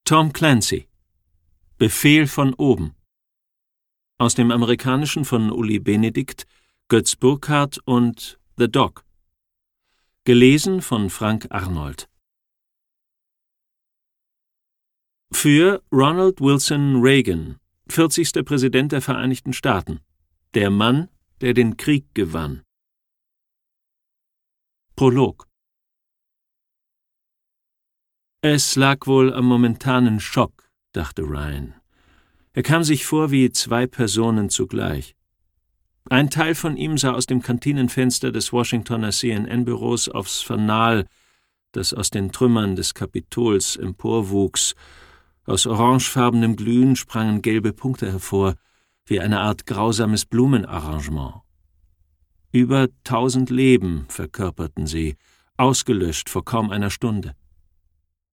Tom Clancy. Befehl von oben. Aus dem Amerikanischen von Uli Benedikt, Götz Burkhardt und The Dog. Gelesen von Frank Arnold. Für Ronald Wilson Reagan, 40. Präsident der Vereinigten Staaten. Der Mann, der den Krieg gewann. Prolog. Es lag wohl am momentanen Schock, dachte Ryan. Er kam sich vor wie zwei Personen zugleich. Ein Teil von ihm sah aus dem Kantinenfenster des Washingtoner CNN-Büros aufs Fanal, das aus den Trümmern des Kapitols emporwuchs. Aus orangefarbenem Glühen sprangen gelbe Punkte hervor, wie eine Art grausames Blumenarrangement. Über 1000 Leben verkörperten sie, ausgelöscht vor kaum einer Stunde.